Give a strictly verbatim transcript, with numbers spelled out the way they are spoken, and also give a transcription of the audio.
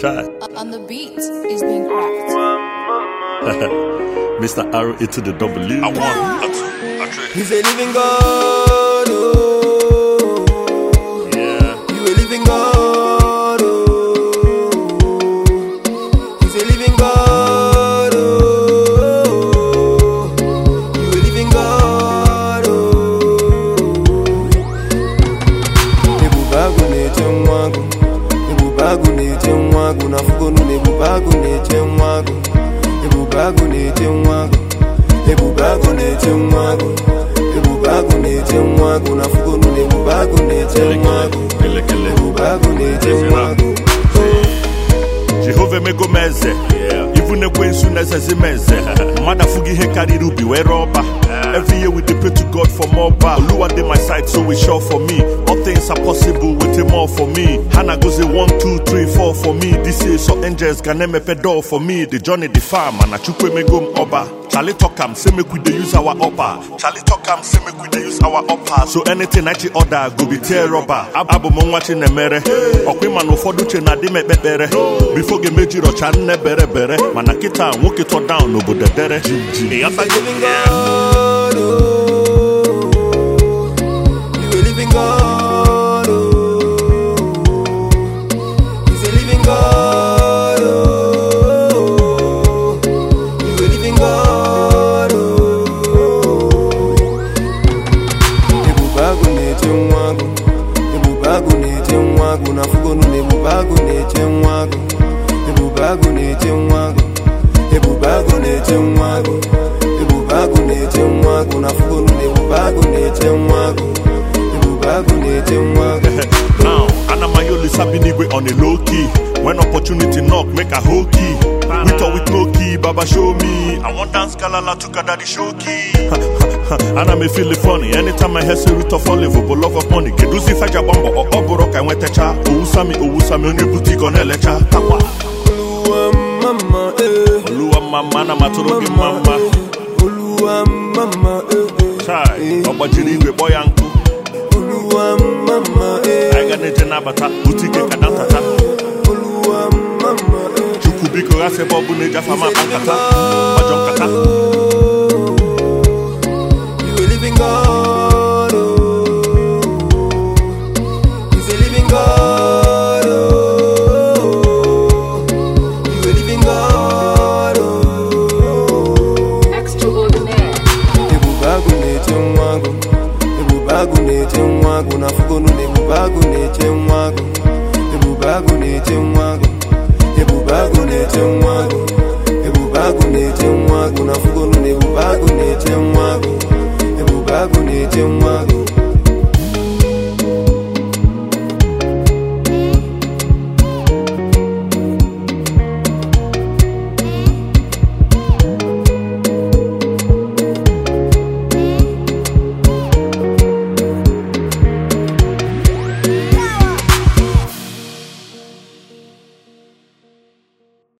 Try. On the beat is being cracked. Mister Arrow into the W. I want. He's a living God. Oh. Yeah. You a living God. Oh. He's a living God. Oh. You a living God. Oh. Nebubagu neche mwagu. Nebubagu neche mwagu. Nafugonu nebubagu neche mwagu. Nebubagu neche mwagu. Nebubagu neche mwagu. Nebubagu neche mwagu. Nafugonu nebubagu neche mwagu. Nebubagu neche mwagu. Jehovah mego meze, yeah. Even a quensu nezezi meze. Mada fugi he carry ruby we rubber. Every year we dey pray to God for more bar. Oluwa dey my side, so we sure for me. All things are possible with him all for me. Hannah goes a one, two, three, four for me. This year so angels gonna me pedal for me. The journey the farm and I chukwe mego oba. Charlie talk am, say make we dey use our upper. Charlie talk am, say make we dey use our upper. So anything I order go be tear rubber. Abo mo watching the mere. Okwe man ufodu che na di me bebere. Before ge meji ro chan ne bere bere. Mana kita walk it all down no bo de dere. He's a living God. Oh. You a living God. Oh. He's a living God. Oh. You a living God. Oh. Nebubagu neche mwagu. Nebubagu neche mwagu. Nafugonu nebubagu neche mwagu. Nebubagu neche mwagu. Nebubagu neche mwagu. Nebubagu neche mwagu. Nafugonu nebubagu neche mwagu. Nebubagu neche mwagu. Now, Anamayoli Sabinigwe on a low key. When opportunity knock, make a whole key. With or with no key, Baba show me. I want dance Kalala to Kadadi show key. And I may feel it funny. Anytime I hear say root of olive, but love of money. Keduzi Faja Bombo or Oborok, I went to cha. Uusami, Uusami, on your boutique on Elecha. Tawa. Oluwa mama, eh. Oluwa mama, na matorogi mama. Oluwa mama, eh. Chai, Obajiri, boy uncle. Oluwa mama, eh. I got a Janabata, boutique Kadantata. Oluwa mama, eh. Chukubiko, I say Bobu Neja Fama Bankata. Bajonkata. You a living God. Oh. He's a living God. Oh. You a living God. Oh. Extraordinaire. Nebubagu neche mwagu. Nebubagu neche mwagu. Nafugonu nebubagu neche mwagu. Nebubagu neche mwagu. Nebubagu neche mwagu. Nebubagu neche mwagu. Nafugonu nebubagu neche mwagu. Nebubagu neche mwagu.